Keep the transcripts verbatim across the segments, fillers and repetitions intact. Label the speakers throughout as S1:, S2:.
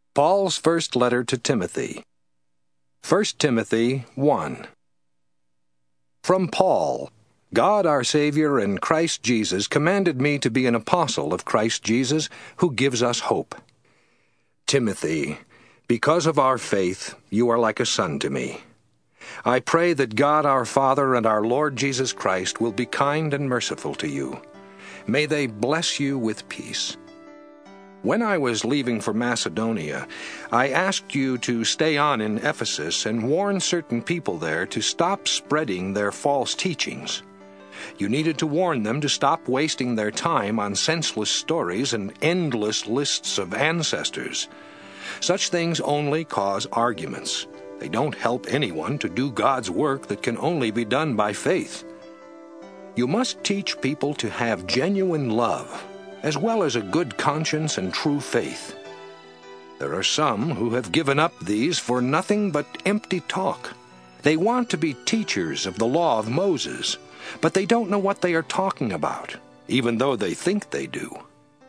S1: Paul's first letter to Timothy. First Timothy one. From Paul, God our Savior and Christ Jesus commanded me to be an apostle of Christ Jesus, who gives us hope. Timothy, because of our faith, you are like a son to me. I pray that God our Father and our Lord Jesus Christ will be kind and merciful to you. May they bless you with peace. When I was leaving for Macedonia, I asked you to stay on in Ephesus and warn certain people there to stop spreading their false teachings. You needed to warn them to stop wasting their time on senseless stories and endless lists of ancestors. Such things only cause arguments. They don't help anyone to do God's work that can only be done by faith. You must teach people to have genuine love, as well as a good conscience and true faith. There are some who have given up these for nothing but empty talk. They want to be teachers of the law of Moses, but they don't know what they are talking about, even though they think they do.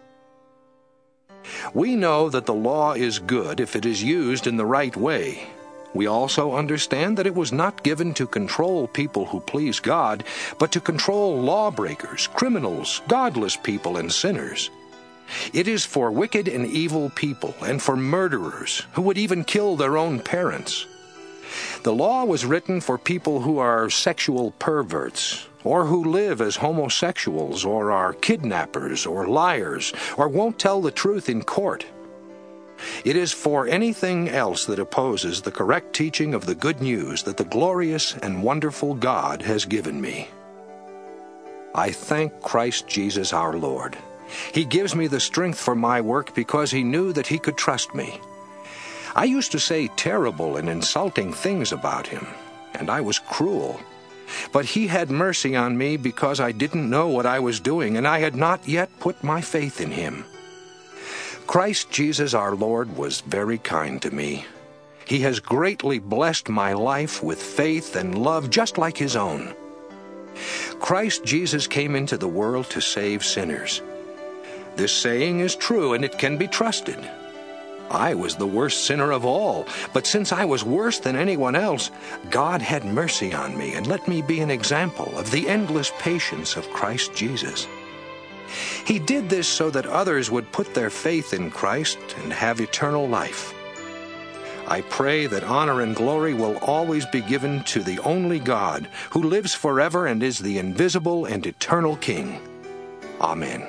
S1: We know that the law is good if it is used in the right way. We also understand that it was not given to control people who please God, but to control lawbreakers, criminals, godless people, and sinners. It is for wicked and evil people, and for murderers, who would even kill their own parents. The law was written for people who are sexual perverts, or who live as homosexuals, or are kidnappers, or liars, or won't tell the truth in court. It is for anything else that opposes the correct teaching of the good news that the glorious and wonderful God has given me. I thank Christ Jesus our Lord. He gives me the strength for my work because he knew that he could trust me. I used to say terrible and insulting things about him, and I was cruel. But he had mercy on me because I didn't know what I was doing, and I had not yet put my faith in him. Christ Jesus our Lord was very kind to me. He has greatly blessed my life with faith and love just like his own. Christ Jesus came into the world to save sinners. This saying is true, and it can be trusted. I was the worst sinner of all, but since I was worse than anyone else, God had mercy on me and let me be an example of the endless patience of Christ Jesus. He did this so that others would put their faith in Christ and have eternal life. I pray that honor and glory will always be given to the only God, who lives forever and is the invisible and eternal King. Amen.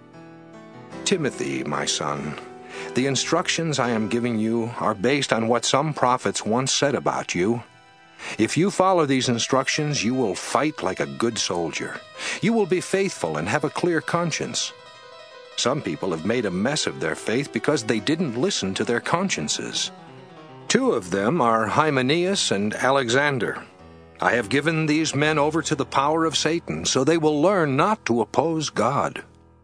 S1: Timothy, my son, the instructions I am giving you are based on what some prophets once said about you. If you follow these instructions, you will fight like a good soldier. You will be faithful and have a clear conscience. Some people have made a mess of their faith because they didn't listen to their consciences. Two of them are Hymenaeus and Alexander. I have given these men over to the power of Satan, so they will learn not to oppose God.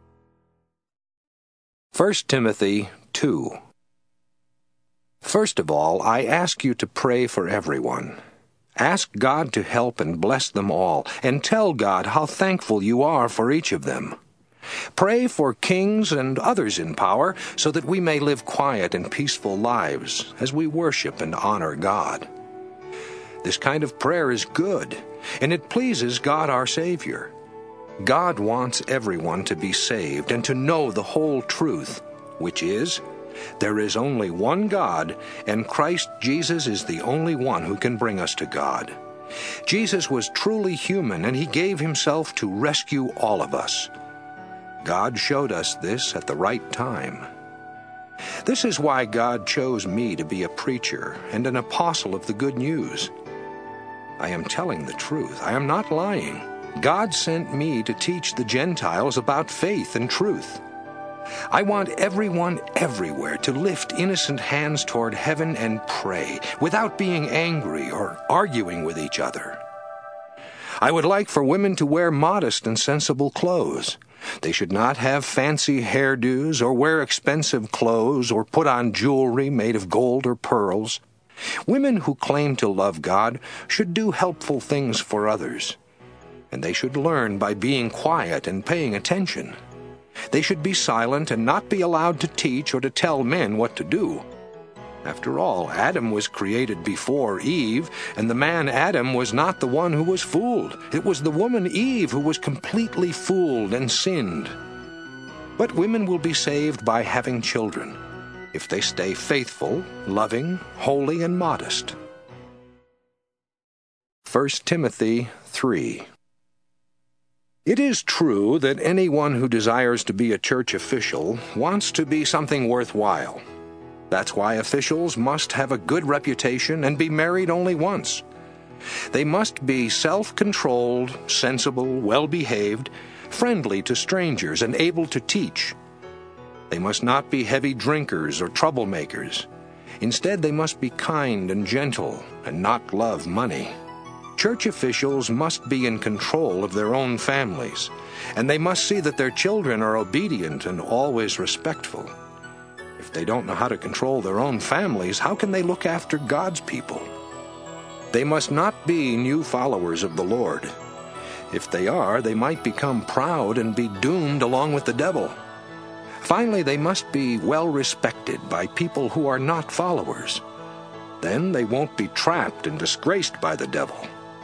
S1: First Timothy two. First of all, I ask you to pray for everyone. Ask God to help and bless them all, and tell God how thankful you are for each of them. Pray for kings and others in power, so that we may live quiet and peaceful lives as we worship and honor God. This kind of prayer is good, and it pleases God our Savior. God wants everyone to be saved and to know the whole truth, which is, there is only one God, and Christ Jesus is the only one who can bring us to God. Jesus was truly human, and he gave himself to rescue all of us. God showed us this at the right time. This is why God chose me to be a preacher and an apostle of the good news. I am telling the truth. I am not lying. God sent me to teach the Gentiles about faith and truth. I want everyone everywhere to lift innocent hands toward heaven and pray without being angry or arguing with each other. I would like for women to wear modest and sensible clothes. They should not have fancy hairdos or wear expensive clothes or put on jewelry made of gold or pearls. Women who claim to love God should do helpful things for others, and they should learn by being quiet and paying attention. They should be silent and not be allowed to teach or to tell men what to do. After all, Adam was created before Eve, and the man Adam was not the one who was fooled. It was the woman Eve who was completely fooled and sinned. But women will be saved by having children, if they stay faithful, loving, holy, and modest. First Timothy three. It is true that anyone who desires to be a church official wants to be something worthwhile. That's why officials must have a good reputation and be married only once. They must be self-controlled, sensible, well-behaved, friendly to strangers, and able to teach. They must not be heavy drinkers or troublemakers. Instead, they must be kind and gentle and not love money. Church officials must be in control of their own families, and they must see that their children are obedient and always respectful. If they don't know how to control their own families, how can they look after God's people? They must not be new followers of the Lord. If they are, they might become proud and be doomed along with the devil. Finally, they must be well respected by people who are not followers. Then they won't be trapped and disgraced by the devil.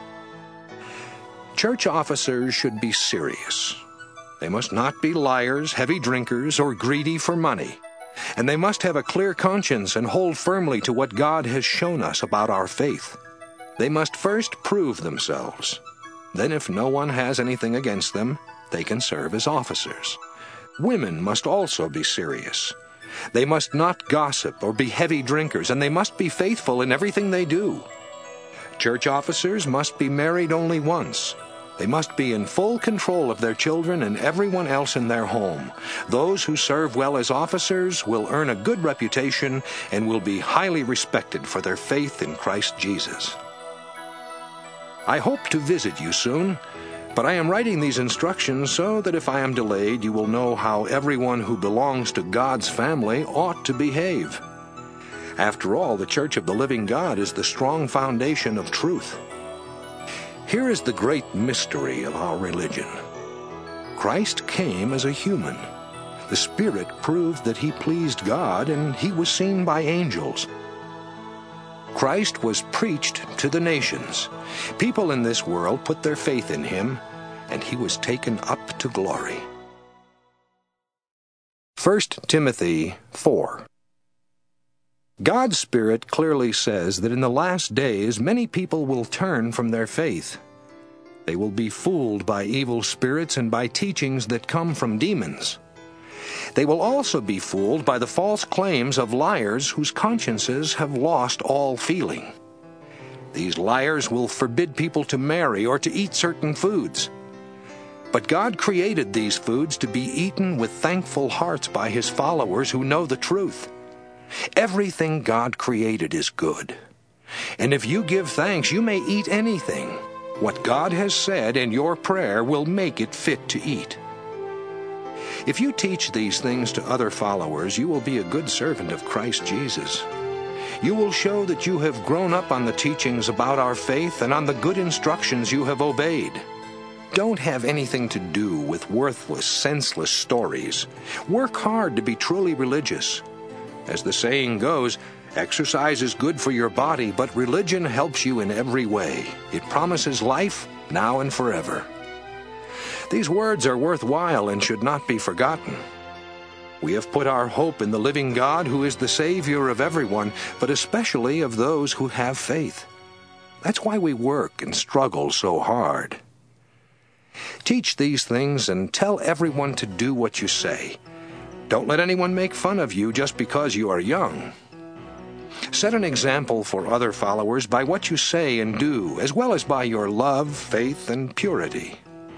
S1: Church officers should be serious. They must not be liars, heavy drinkers, or greedy for money. And they must have a clear conscience and hold firmly to what God has shown us about our faith. They must first prove themselves. Then, if no one has anything against them, they can serve as officers. Women must also be serious. They must not gossip or be heavy drinkers, and they must be faithful in everything they do. Church officers must be married only once. They must be in full control of their children and everyone else in their home. Those who serve well as officers will earn a good reputation and will be highly respected for their faith in Christ Jesus. I hope to visit you soon, but I am writing these instructions so that if I am delayed, you will know how everyone who belongs to God's family ought to behave. After all, the Church of the Living God is the strong foundation of truth. Here is the great mystery of our religion. Christ came as a human. The Spirit proved that he pleased God, and he was seen by angels. Christ was preached to the nations. People in this world put their faith in him, and he was taken up to glory. First Timothy four. God's Spirit clearly says that in the last days many people will turn from their faith. They will be fooled by evil spirits and by teachings that come from demons. They will also be fooled by the false claims of liars whose consciences have lost all feeling. These liars will forbid people to marry or to eat certain foods. But God created these foods to be eaten with thankful hearts by his followers who know the truth. Everything God created is good. And if you give thanks, you may eat anything. What God has said in your prayer will make it fit to eat. If you teach these things to other followers, you will be a good servant of Christ Jesus. You will show that you have grown up on the teachings about our faith and on the good instructions you have obeyed. Don't have anything to do with worthless, senseless stories. Work hard to be truly religious. As the saying goes, exercise is good for your body, but religion helps you in every way. It promises life now and forever. These words are worthwhile and should not be forgotten. We have put our hope in the living God, who is the Savior of everyone, but especially of those who have faith. That's why we work and struggle so hard. Teach these things and tell everyone to do what you say. Don't let anyone make fun of you just because you are young. Set an example for other followers by what you say and do, as well as by your love, faith, and purity.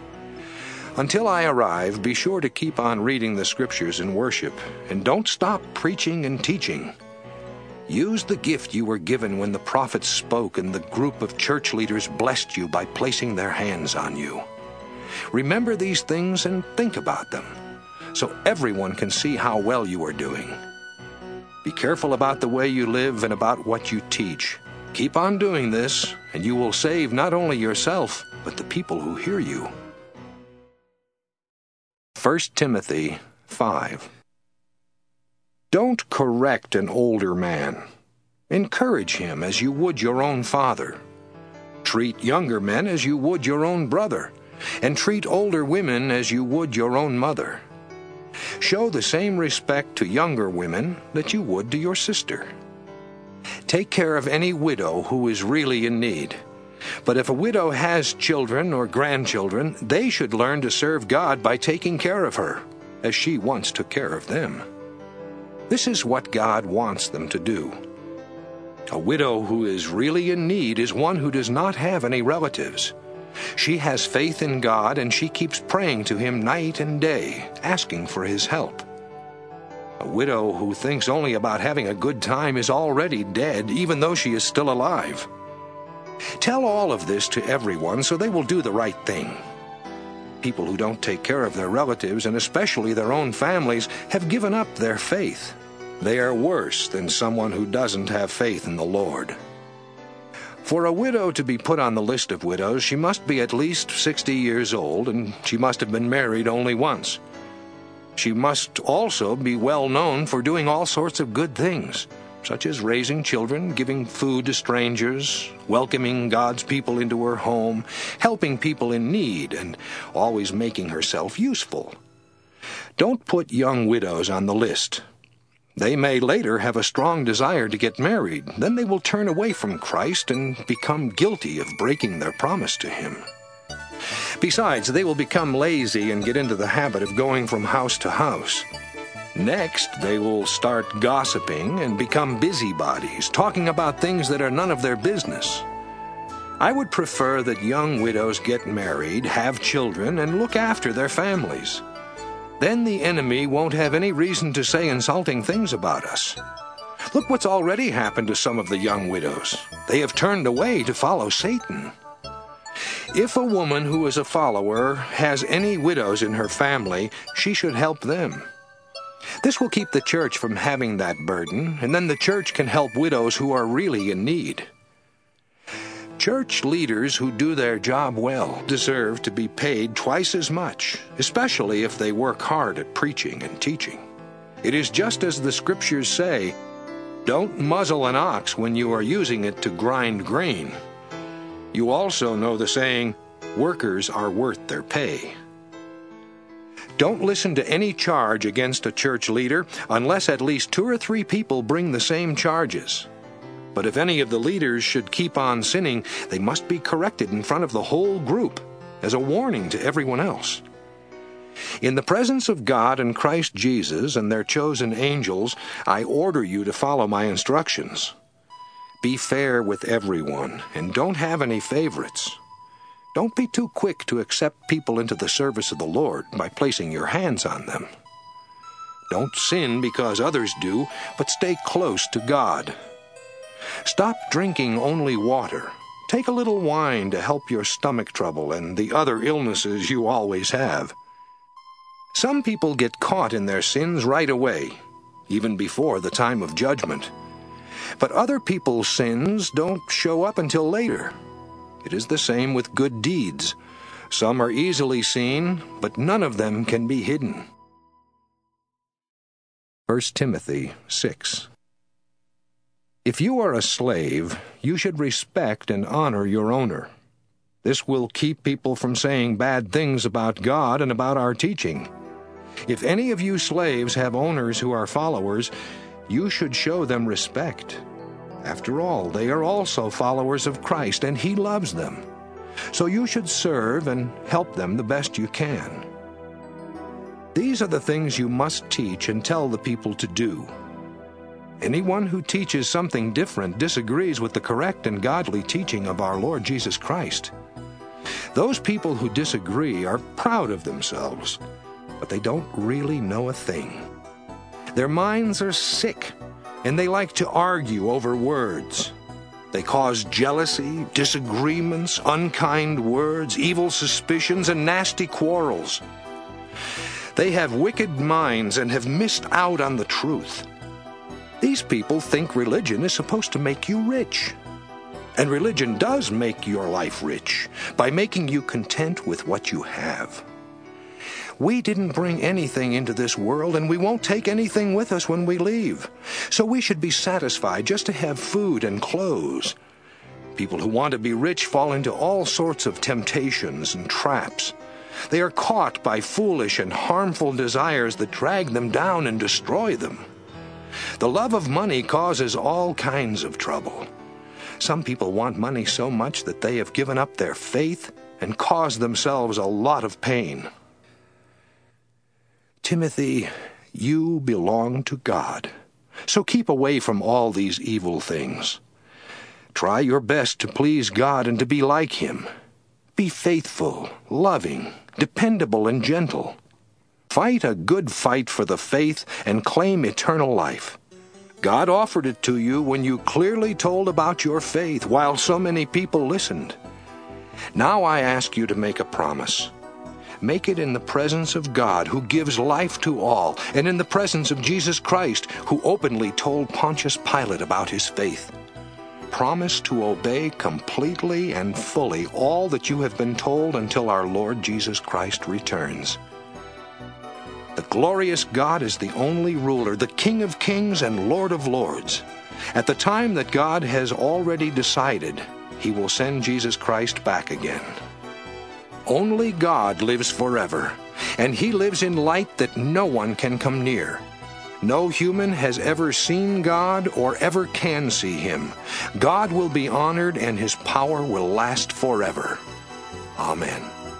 S1: Until I arrive, be sure to keep on reading the Scriptures in worship, and don't stop preaching and teaching. Use the gift you were given when the prophets spoke and the group of church leaders blessed you by placing their hands on you. Remember these things and think about them, so everyone can see how well you are doing. Be careful about the way you live and about what you teach. Keep on doing this, and you will save not only yourself, but the people who hear you. First Timothy five. Don't correct an older man. Encourage him as you would your own father. Treat younger men as you would your own brother, and treat older women as you would your own mother. Show the same respect to younger women that you would to your sister. Take care of any widow who is really in need. But if a widow has children or grandchildren, they should learn to serve God by taking care of her, as she once took care of them. This is what God wants them to do. A widow who is really in need is one who does not have any relatives. She has faith in God, and she keeps praying to Him night and day, asking for His help. A widow who thinks only about having a good time is already dead, even though she is still alive. Tell all of this to everyone so they will do the right thing. People who don't take care of their relatives, and especially their own families, have given up their faith. They are worse than someone who doesn't have faith in the Lord. For a widow to be put on the list of widows, she must be at least sixty years old, and she must have been married only once. She must also be well known for doing all sorts of good things, such as raising children, giving food to strangers, welcoming God's people into her home, helping people in need, and always making herself useful. Don't put young widows on the list. They may later have a strong desire to get married. Then they will turn away from Christ and become guilty of breaking their promise to Him. Besides, they will become lazy and get into the habit of going from house to house. Next, they will start gossiping and become busybodies, talking about things that are none of their business. I would prefer that young widows get married, have children, and look after their families. Then the enemy won't have any reason to say insulting things about us. Look what's already happened to some of the young widows. They have turned away to follow Satan. If a woman who is a follower has any widows in her family, she should help them. This will keep the church from having that burden, and then the church can help widows who are really in need. Church leaders who do their job well deserve to be paid twice as much, especially if they work hard at preaching and teaching. It is just as the Scriptures say, "Don't muzzle an ox when you are using it to grind grain." You also know the saying, "Workers are worth their pay." Don't listen to any charge against a church leader unless at least two or three people bring the same charges. But if any of the leaders should keep on sinning, they must be corrected in front of the whole group as a warning to everyone else. In the presence of God and Christ Jesus and their chosen angels, I order you to follow my instructions. Be fair with everyone, and don't have any favorites. Don't be too quick to accept people into the service of the Lord by placing your hands on them. Don't sin because others do, but stay close to God. Stop drinking only water. Take a little wine to help your stomach trouble and the other illnesses you always have. Some people get caught in their sins right away, even before the time of judgment. But other people's sins don't show up until later. It is the same with good deeds. Some are easily seen, but none of them can be hidden. First Timothy six. If you are a slave, you should respect and honor your owner. This will keep people from saying bad things about God and about our teaching. If any of you slaves have owners who are followers, you should show them respect. After all, they are also followers of Christ, and He loves them. So you should serve and help them the best you can. These are the things you must teach and tell the people to do. Anyone who teaches something different disagrees with the correct and godly teaching of our Lord Jesus Christ. Those people who disagree are proud of themselves, but they don't really know a thing. Their minds are sick, and they like to argue over words. They cause jealousy, disagreements, unkind words, evil suspicions, and nasty quarrels. They have wicked minds and have missed out on the truth. These people think religion is supposed to make you rich. And religion does make your life rich by making you content with what you have. We didn't bring anything into this world, and we won't take anything with us when we leave. So we should be satisfied just to have food and clothes. People who want to be rich fall into all sorts of temptations and traps. They are caught by foolish and harmful desires that drag them down and destroy them. The love of money causes all kinds of trouble. Some people want money so much that they have given up their faith and caused themselves a lot of pain. Timothy, you belong to God, so keep away from all these evil things. Try your best to please God and to be like Him. Be faithful, loving, dependable, and gentle. Fight a good fight for the faith and claim eternal life. God offered it to you when you clearly told about your faith while so many people listened. Now I ask you to make a promise. Make it in the presence of God, who gives life to all, and in the presence of Jesus Christ, who openly told Pontius Pilate about his faith. Promise to obey completely and fully all that you have been told until our Lord Jesus Christ returns. The glorious God is the only ruler, the King of kings and Lord of lords. At the time that God has already decided, He will send Jesus Christ back again. Only God lives forever, and He lives in light that no one can come near. No human has ever seen God or ever can see Him. God will be honored, and His power will last forever. Amen.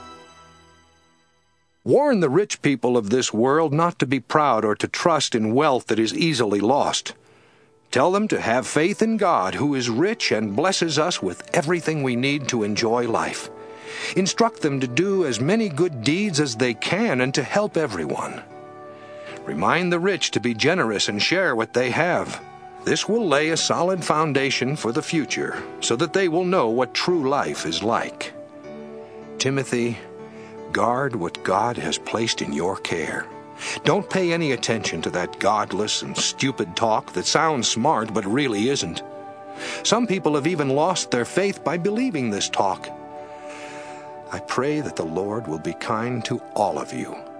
S1: Warn the rich people of this world not to be proud or to trust in wealth that is easily lost. Tell them to have faith in God, who is rich and blesses us with everything we need to enjoy life. Instruct them to do as many good deeds as they can and to help everyone. Remind the rich to be generous and share what they have. This will lay a solid foundation for the future, so that they will know what true life is like. Timothy, guard what God has placed in your care. Don't pay any attention to that godless and stupid talk that sounds smart but really isn't. Some people have even lost their faith by believing this talk. I pray that the Lord will be kind to all of you